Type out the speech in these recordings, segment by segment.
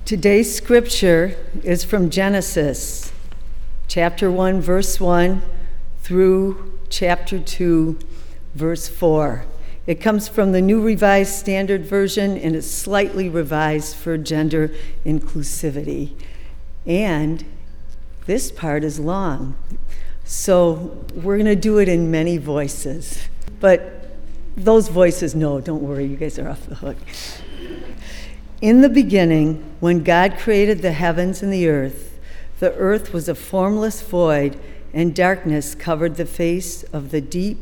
Today's scripture is from Genesis, chapter 1, verse 1 through chapter 2, verse 4. It comes from the New Revised Standard Version and is slightly revised for gender inclusivity. And this part is long, so we're going to do it in many voices. But those voices, no, don't worry, you guys are off the hook. In the beginning, when God created the heavens and the earth was a formless void, and darkness covered the face of the deep,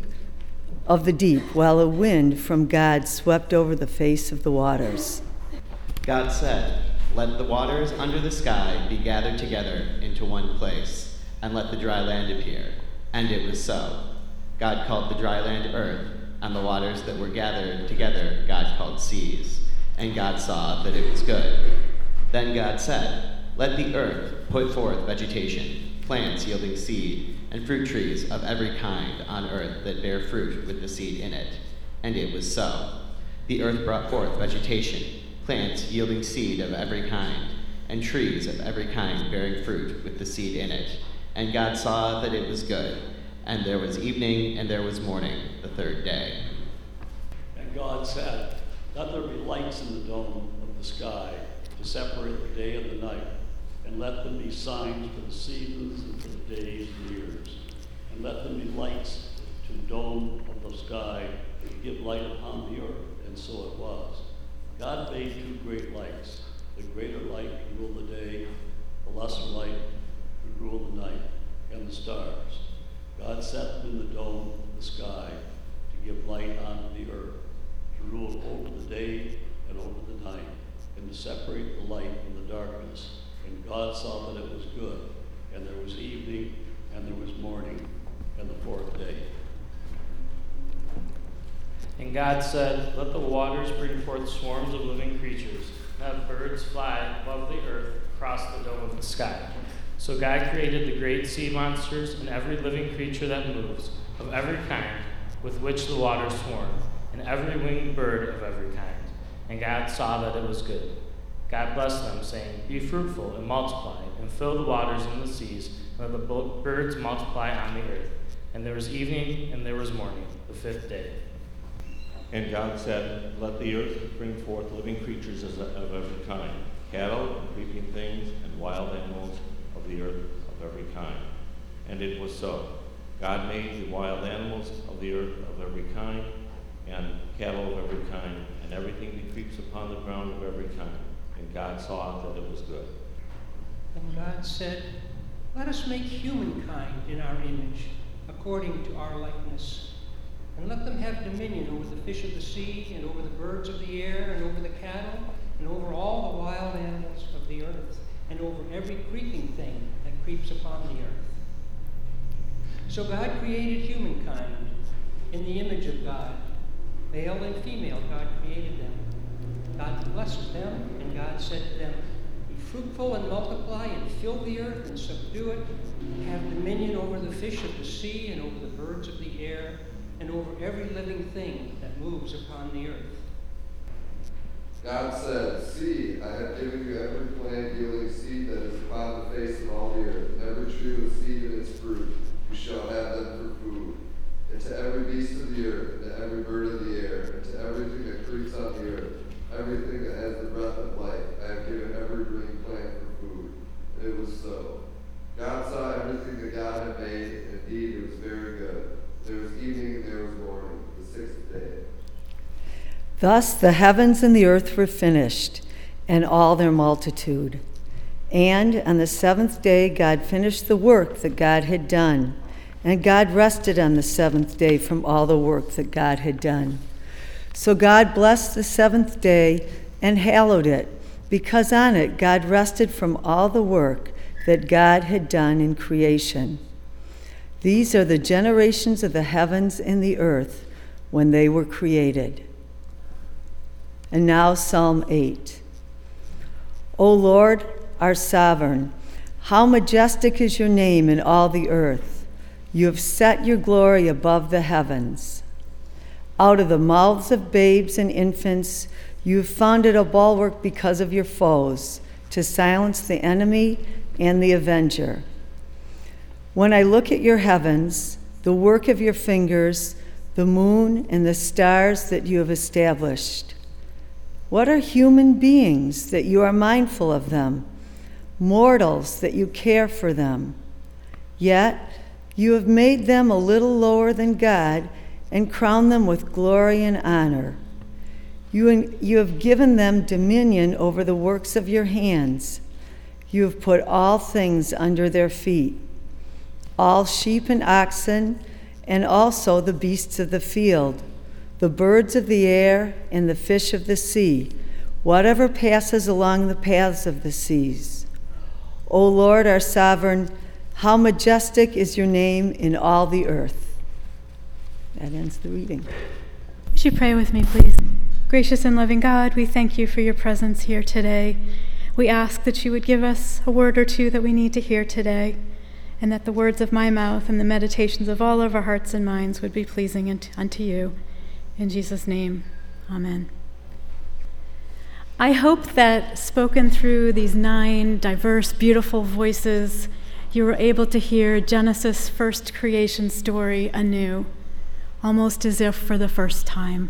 while a wind from God swept over the face of the waters. God said, "Let the waters under the sky be gathered together into one place, and let the dry land appear." And it was so. God called the dry land earth, and the waters that were gathered together God called seas. And God saw that it was good. Then God said, "Let the earth put forth vegetation, plants yielding seed, and fruit trees of every kind on earth that bear fruit with the seed in it." And it was so. The earth brought forth vegetation, plants yielding seed of every kind, and trees of every kind bearing fruit with the seed in it. And God saw that it was good. And there was evening and there was morning, the third day. And God said, "Let there be lights in the dome of the sky to separate the day and the night, and let them be signs for the seasons and for the days and years. And let them be lights to the dome of the sky to give light upon the earth." And so it was. God made two great lights, the greater light to rule the day, the lesser light to rule the night, and the stars. God set them in the dome of the sky to give light onto the earth, to rule over the day and over the night, and to separate the light from the darkness. And God saw that it was good. And there was evening, and there was morning, and the fourth day. And God said, "Let the waters bring forth swarms of living creatures, and have birds fly above the earth across the dome of the sky." So God created the great sea monsters and every living creature that moves, of every kind, with which the waters swarm, and every winged bird of every kind. And God saw that it was good. God blessed them, saying, "Be fruitful and multiply, and fill the waters and the seas, and let the birds multiply on the earth." And there was evening and there was morning, the fifth day. And God said, "Let the earth bring forth living creatures of every kind, cattle and creeping things, and wild animals of the earth of every kind." And it was so. God made the wild animals of the earth of every kind, and cattle of every kind, and everything that creeps upon the ground of every kind. And God saw that it was good. And God said, "Let us make humankind in our image, according to our likeness. And let them have dominion over the fish of the sea, and over the birds of the air, and over the cattle, and over all the wild animals of the earth, and over every creeping thing that creeps upon the earth." So God created humankind in the image of God. Male and female, God created them. God blessed them, and God said to them, "Be fruitful and multiply, and fill the earth and subdue it, and have dominion over the fish of the sea, and over the birds of the air, and over every living thing that moves upon the earth." God said, "See, I have given you every plant yielding seed that is upon the face of all the earth, and every tree with seed in its fruit. You shall have them for food. And to every beast of the earth, and to every bird of the air, and to everything that creeps on the earth, everything that has the breath of life, I have given every green plant for food." And it was so. God saw everything that God had made, and indeed it was very good. There was evening and there was morning, the sixth day. Thus the heavens and the earth were finished, and all their multitude. And on the seventh day God finished the work that God had done. And God rested on the seventh day from all the work that God had done. So God blessed the seventh day and hallowed it, because on it God rested from all the work that God had done in creation. These are the generations of the heavens and the earth when they were created. And now Psalm 8. O Lord, our sovereign, how majestic is your name in all the earth. You have set your glory above the heavens. Out of the mouths of babes and infants, you have founded a bulwark because of your foes, to silence the enemy and the avenger. When I look at your heavens, the work of your fingers, the moon and the stars that you have established, what are human beings that you are mindful of them, mortals that you care for them? Yet you have made them a little lower than God and crowned them with glory and honor. You have given them dominion over the works of your hands. You have put all things under their feet, all sheep and oxen, and also the beasts of the field, the birds of the air, and the fish of the sea, whatever passes along the paths of the seas. O Lord, our sovereign, how majestic is your name in all the earth. That ends the reading. Would you pray with me, please? Gracious and loving God, we thank you for your presence here today. We ask that you would give us a word or two that we need to hear today, and that the words of my mouth and the meditations of all of our hearts and minds would be pleasing unto you. In Jesus' name, amen. I hope that spoken through these 9 diverse, beautiful voices, you were able to hear Genesis' first creation story anew, almost as if for the first time.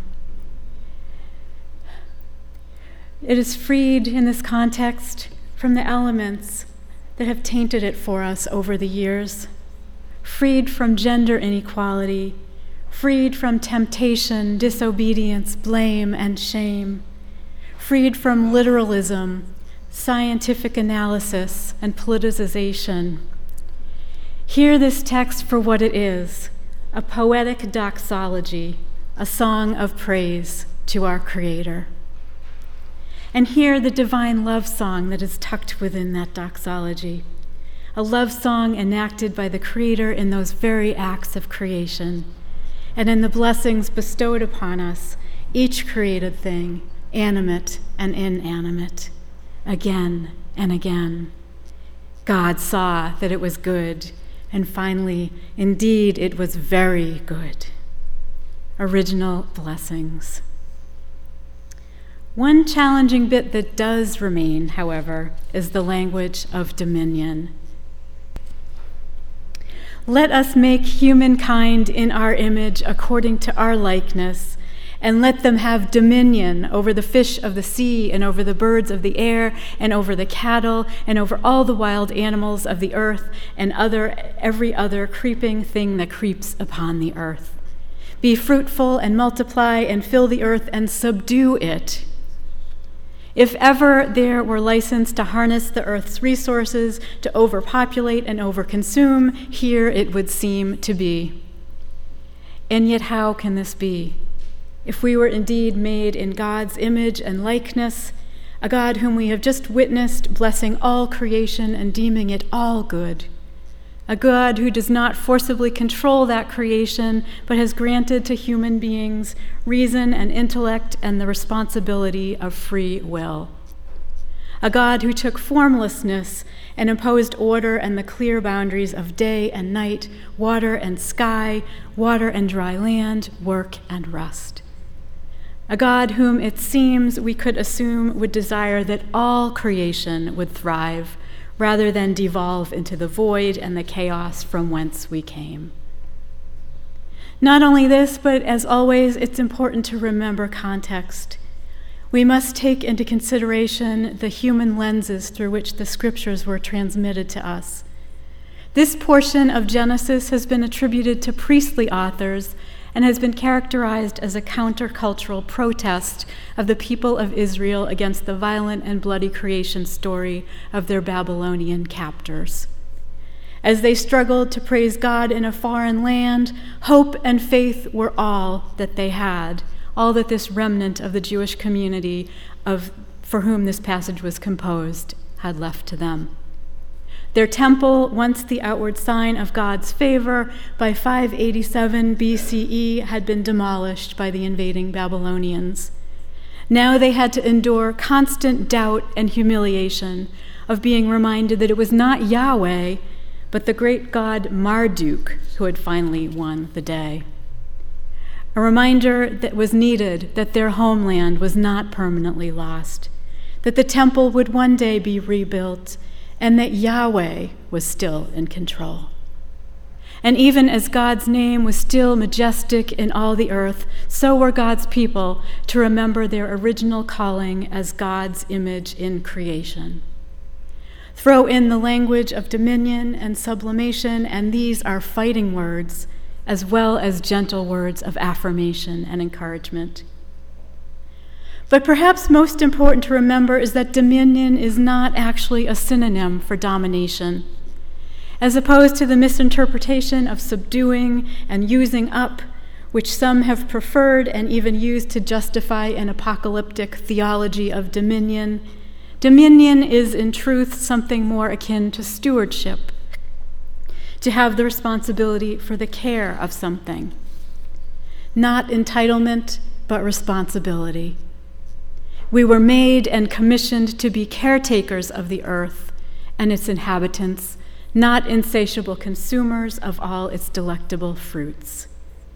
It is freed in this context from the elements that have tainted it for us over the years, freed from gender inequality, freed from temptation, disobedience, blame, and shame, freed from literalism, scientific analysis, and politicization. Hear this text for what it is, a poetic doxology, a song of praise to our Creator. And hear the divine love song that is tucked within that doxology, a love song enacted by the Creator in those very acts of creation, and in the blessings bestowed upon us, each created thing, animate and inanimate, again and again. God saw that it was good, and finally, indeed, it was very good. Original blessings. One challenging bit that does remain, however, is the language of dominion. Let us make humankind in our image according to our likeness, and let them have dominion over the fish of the sea, and over the birds of the air, and over the cattle, and over all the wild animals of the earth, and every other creeping thing that creeps upon the earth. Be fruitful and multiply and fill the earth and subdue it. If ever there were license to harness the earth's resources, to overpopulate and overconsume, here it would seem to be. And yet how can this be? If we were indeed made in God's image and likeness, a God whom we have just witnessed blessing all creation and deeming it all good, a God who does not forcibly control that creation, but has granted to human beings reason and intellect and the responsibility of free will. A God who took formlessness and imposed order and the clear boundaries of day and night, water and sky, water and dry land, work and rest. A God whom it seems we could assume would desire that all creation would thrive, rather than devolve into the void and the chaos from whence we came. Not only this, but as always, it's important to remember context. We must take into consideration the human lenses through which the scriptures were transmitted to us. This portion of Genesis has been attributed to priestly authors and has been characterized as a countercultural protest of the people of Israel against the violent and bloody creation story of their Babylonian captors. As they struggled to praise God in a foreign land, hope and faith were all that they had, all that this remnant of the Jewish community for whom this passage was composed had left to them. Their temple, once the outward sign of God's favor, by 587 BCE had been demolished by the invading Babylonians. Now they had to endure constant doubt and humiliation of being reminded that it was not Yahweh, but the great god Marduk who had finally won the day. A reminder that was needed that their homeland was not permanently lost, that the temple would one day be rebuilt, and that Yahweh was still in control. And even as God's name was still majestic in all the earth, so were God's people to remember their original calling as God's image in creation. Throw in the language of dominion and sublimation, and these are fighting words, as well as gentle words of affirmation and encouragement. But perhaps most important to remember is that dominion is not actually a synonym for domination. As opposed to the misinterpretation of subduing and using up, which some have preferred and even used to justify an apocalyptic theology of dominion, dominion is in truth something more akin to stewardship, to have the responsibility for the care of something. Not entitlement, but responsibility. We were made and commissioned to be caretakers of the earth and its inhabitants, not insatiable consumers of all its delectable fruits.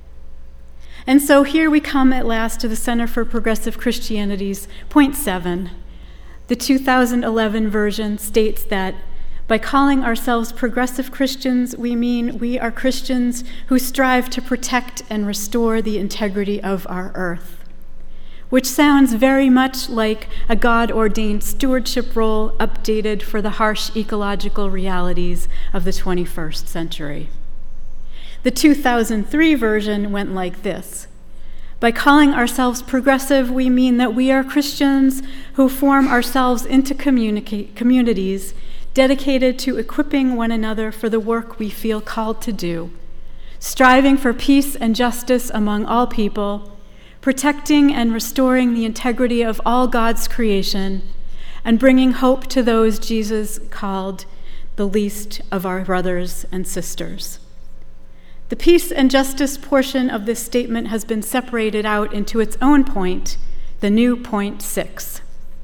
And so here we come at last to the Center for Progressive Christianity's point 7. The 2011 version states that by calling ourselves progressive Christians, we mean we are Christians who strive to protect and restore the integrity of our earth, which sounds very much like a God-ordained stewardship role updated for the harsh ecological realities of the 21st century. The 2003 version went like this. By calling ourselves progressive, we mean that we are Christians who form ourselves into communities dedicated to equipping one another for the work we feel called to do, striving for peace and justice among all people, protecting and restoring the integrity of all God's creation, and bringing hope to those Jesus called the least of our brothers and sisters. The peace and justice portion of this statement has been separated out into its own point, the new point 6.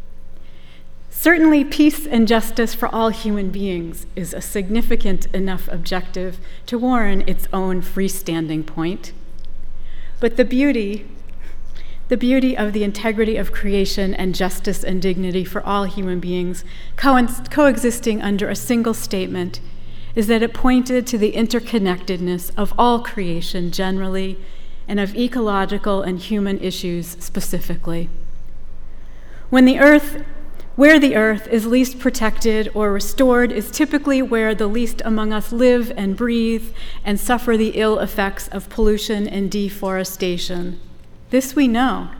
Certainly, peace and justice for all human beings is a significant enough objective to warrant its own freestanding point. But the beauty of the integrity of creation and justice and dignity for all human beings coexisting under a single statement is that it pointed to the interconnectedness of all creation generally and of ecological and human issues specifically. Where the earth is least protected or restored is typically where the least among us live and breathe and suffer the ill effects of pollution and deforestation. This we know.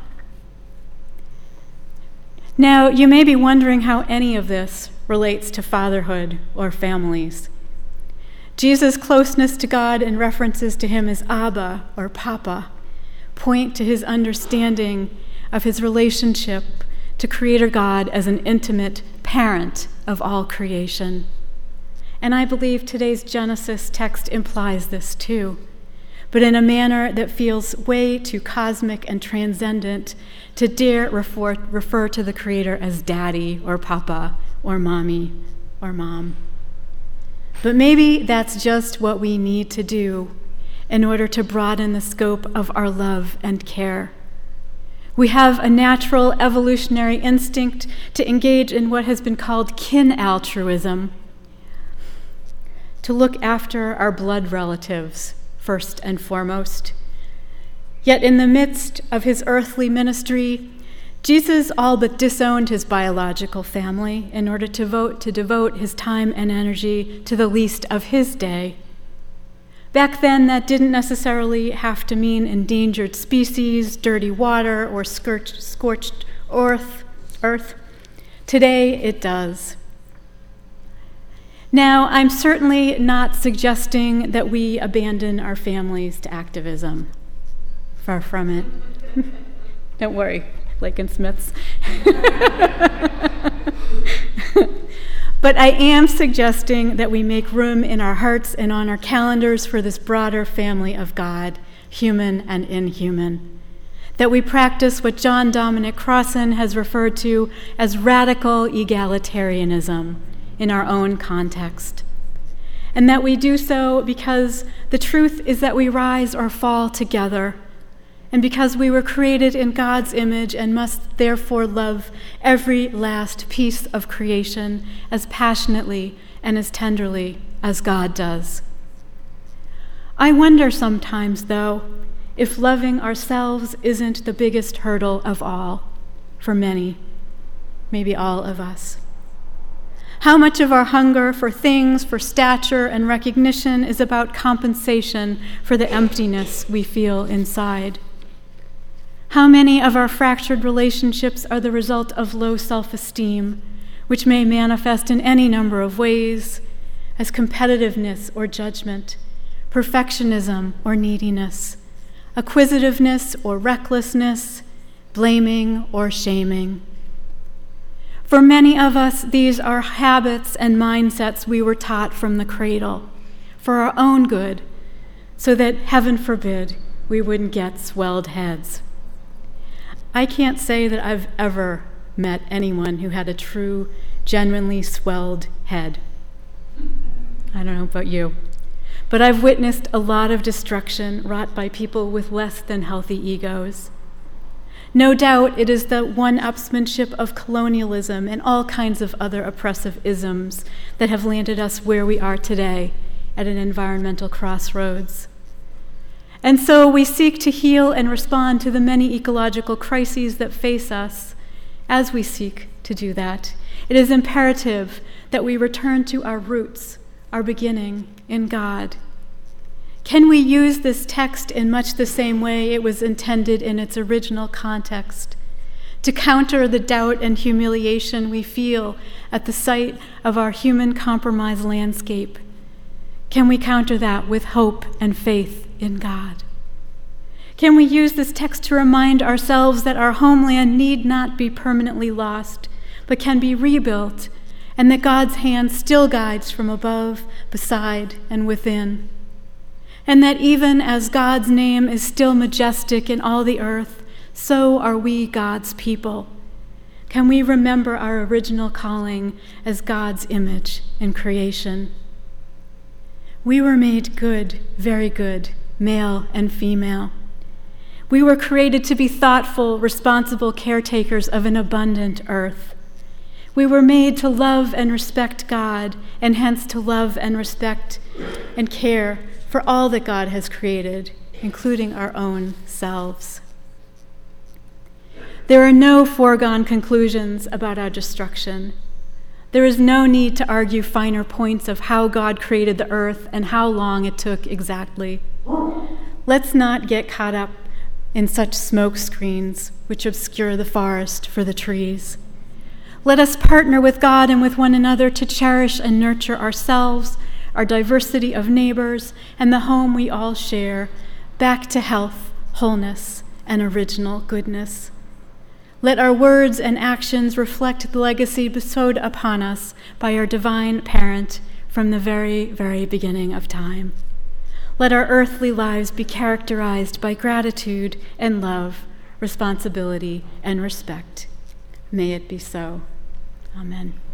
Now, you may be wondering how any of this relates to fatherhood or families. Jesus' closeness to God and references to him as Abba or Papa point to his understanding of his relationship to Creator God as an intimate parent of all creation. And I believe today's Genesis text implies this too, but in a manner that feels way too cosmic and transcendent to dare refer to the Creator as Daddy or Papa or Mommy or Mom. But maybe that's just what we need to do in order to broaden the scope of our love and care. We have a natural evolutionary instinct to engage in what has been called kin altruism, to look after our blood relatives first and foremost. Yet in the midst of his earthly ministry, Jesus all but disowned his biological family in order to devote his time and energy to the least of his day. Back then, that didn't necessarily have to mean endangered species, dirty water, or scorched earth. Today, it does. Now, I'm certainly not suggesting that we abandon our families to activism. Far from it. Don't worry, Lakin Smiths. But I am suggesting that we make room in our hearts and on our calendars for this broader family of God, human and inhuman. That we practice what John Dominic Crossan has referred to as radical egalitarianism in our own context. And that we do so because the truth is that we rise or fall together, and because we were created in God's image and must therefore love every last piece of creation as passionately and as tenderly as God does. I wonder sometimes, though, if loving ourselves isn't the biggest hurdle of all for many, maybe all of us. How much of our hunger for things, for stature and recognition is about compensation for the emptiness we feel inside? How many of our fractured relationships are the result of low self-esteem, which may manifest in any number of ways, as competitiveness or judgment, perfectionism or neediness, acquisitiveness or recklessness, blaming or shaming? For many of us, these are habits and mindsets we were taught from the cradle, for our own good, so that, heaven forbid, we wouldn't get swelled heads. I can't say that I've ever met anyone who had a true, genuinely swelled head. I don't know about you, but I've witnessed a lot of destruction wrought by people with less than healthy egos. No doubt it is the one-upsmanship of colonialism and all kinds of other oppressive isms that have landed us where we are today at an environmental crossroads. And so we seek to heal and respond to the many ecological crises that face us. As we seek to do that, it is imperative that we return to our roots, our beginning in God. Can we use this text in much the same way it was intended in its original context, to counter the doubt and humiliation we feel at the sight of our human compromise landscape? Can we counter that with hope and faith in God? Can we use this text to remind ourselves that our homeland need not be permanently lost, but can be rebuilt, and that God's hand still guides from above, beside, and within? And that even as God's name is still majestic in all the earth, so are we God's people. Can we remember our original calling as God's image in creation? We were made good, very good, male and female. We were created to be thoughtful, responsible caretakers of an abundant earth. We were made to love and respect God, and hence to love and respect and care for all that God has created, including our own selves. There are no foregone conclusions about our destruction. There is no need to argue finer points of how God created the earth and how long it took exactly. Let's not get caught up in such smoke screens which obscure the forest for the trees. Let us partner with God and with one another to cherish and nurture ourselves, our diversity of neighbors, and the home we all share, back to health, wholeness, and original goodness. Let our words and actions reflect the legacy bestowed upon us by our divine parent from the very, very beginning of time. Let our earthly lives be characterized by gratitude and love, responsibility and respect. May it be so. Amen.